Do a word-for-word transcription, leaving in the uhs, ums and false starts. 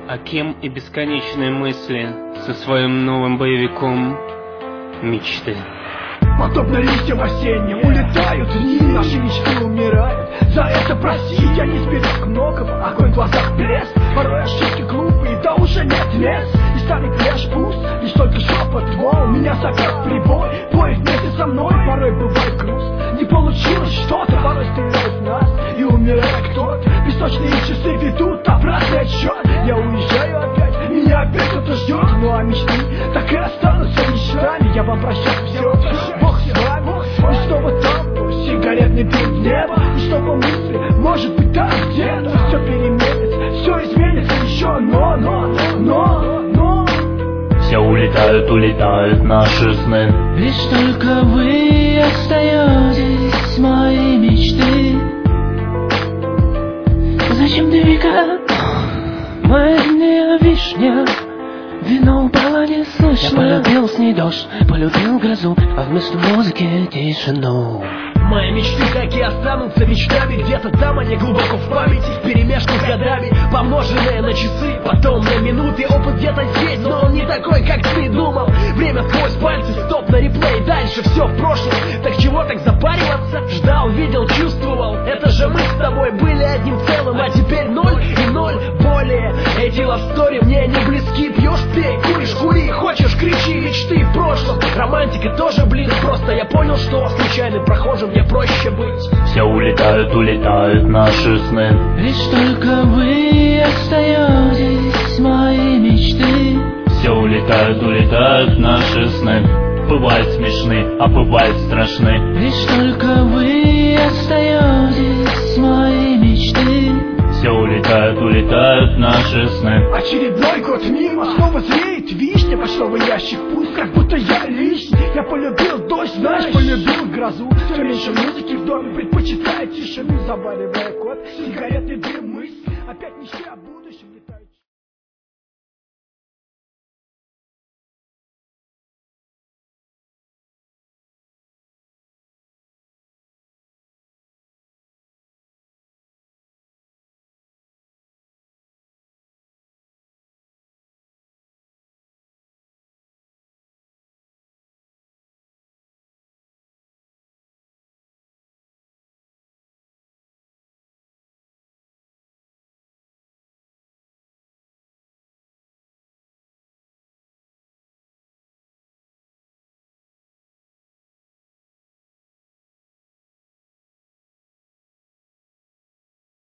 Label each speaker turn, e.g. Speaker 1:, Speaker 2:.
Speaker 1: А кем и бесконечные мысли со своим новым боевиком мечты.
Speaker 2: Подобно листьям осенним улетают дни, наши мечты умирают. За это простить я не сберег многого. Огонь в глазах блеск, порой ошибки глупые, да уже нет мест. И станет лишь пуст, лишь только шепот твой. Меня зовет прибой, бой вместе со мной. Порой бывает груст, не получилось что-то. Порой стреляют в нас и умирает кто-то. Песочные часы ведут обратный отсчет. Я уезжаю опять, меня опять кто-то ждет. Ну а мечты так и останутся мечтами. Я вам прощаю все, Бог с вами. И снова там сигаретный дым в небо. И снова мысли, может быть там где-то все переменится, все изменится еще. Но, но, но, но
Speaker 3: все улетают, улетают наши сны.
Speaker 4: Лишь только вы остаетесь, мои мечты. Зачем ты века? Моя вишня. Вино упало не слышно. Я полюбил с ней дождь, полюбил грозу, а вместо музыки тишину.
Speaker 2: Мои мечты так и останутся мечтами. Где-то там они глубоко в памяти, вперемешку с годами, помноженные на часы, потом на минуты. Опыт где-то есть, но он не такой, как ты думал. Время сквозь пальцы, стоп на реплей, дальше все в прошлом. Так чего так запариваться? Ждал, видел, чувствовал. Это же мы с тобой были одним целым, а теперь ноль и ноль более. Эти лавстори мне не близки. Пьешь, пей, куришь, кури, хочешь, кричи. Мечты в прошлом, романтика тоже, блин, просто. Я понял, что случайным прохожим мне проще быть.
Speaker 3: Все улетают, улетают наши сны.
Speaker 4: Лишь только вы остаетесь, мои мечты.
Speaker 3: Все улетают, улетают наши сны. Бывают смешны, а бывают страшны.
Speaker 4: Лишь только вы остаетесь, мои мечты.
Speaker 3: Все улетают, улетают наши сны.
Speaker 2: Очередной год мимо, снова зреет вишня. Почтовый ящик пуст, как будто я лишний. Я полюбил дождь, знаешь, полюбил грозу. Все меньше музыки в доме, предпочитаю тишину. Заваривая кот, сигаретный дым, мысль. Опять мечты о будущем летают.